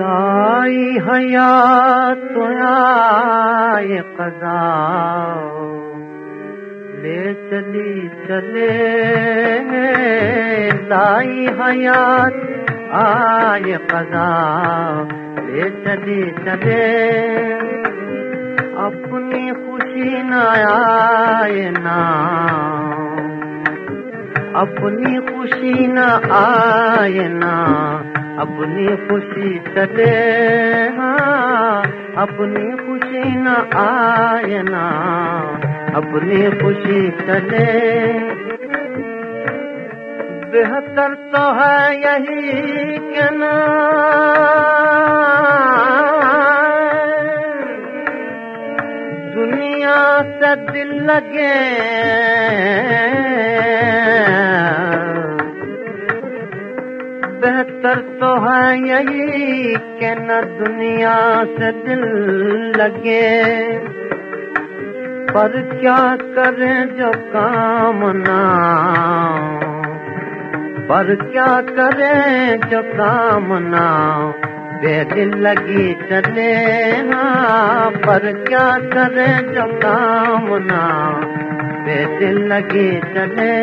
لائی حیات آئے قضا لے چلی چلے لائی حیات آئے قضا لے چلی چلے اپنی خوشی نہ آئے نا اپنی خوشی نہ آئے نا اپنی خوشی چلے اپنی خوشی نہ آئے نا اپنی خوشی چلے بہتر تو ہے یہی کہ نا دنیا سے دل لگے بہتر تو ہے یہی کہ نہ دنیا سے دل لگے پر کیا کرے جو کام نہ پر کیا کرے جو کام نہ بے دل لگی چلے پر کیا کرے جو کام نہ بے دل لگی چلے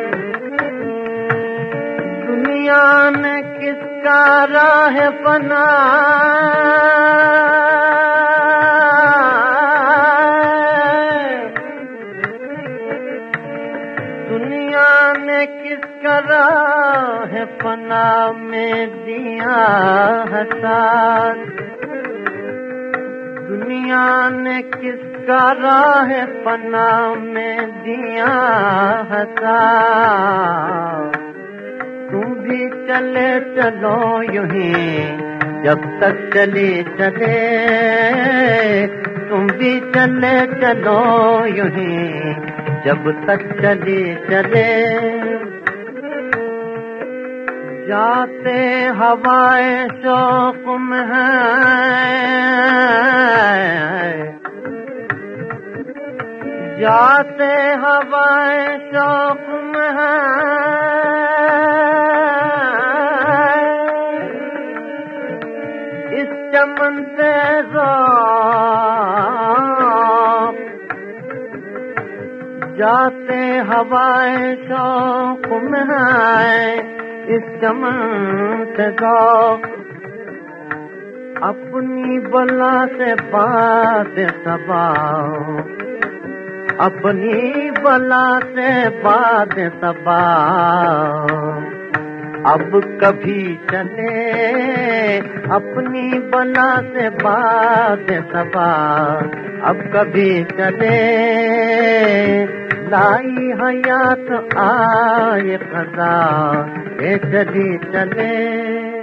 دنیا نے کس کا راہ فنا دنیا نے کس کا راہ فنا میں دیا ہے ساتھ دنیا نے کس کا راہ فنا میں دیا ہے ساتھ تم بھی چلے چلو یوں ہی جب تک چلی چلے تم بھی چلے چلو یوں ہی جب تک چلی چلے جاتے ہوائے شوق میں ہیں جاتے ہوائے شوق میں ہیں اس چمن سے ذوق جاتے ہوائے شوق میں ہیں اس چمن سے ذوق اپنی بلا سے بات صبا اپنی بلا سے بات صبا اب کبھی چلے اپنی بلا سے بات صبا اب کبھی چلے لائی حیات آئے قضا یہ چلی چلے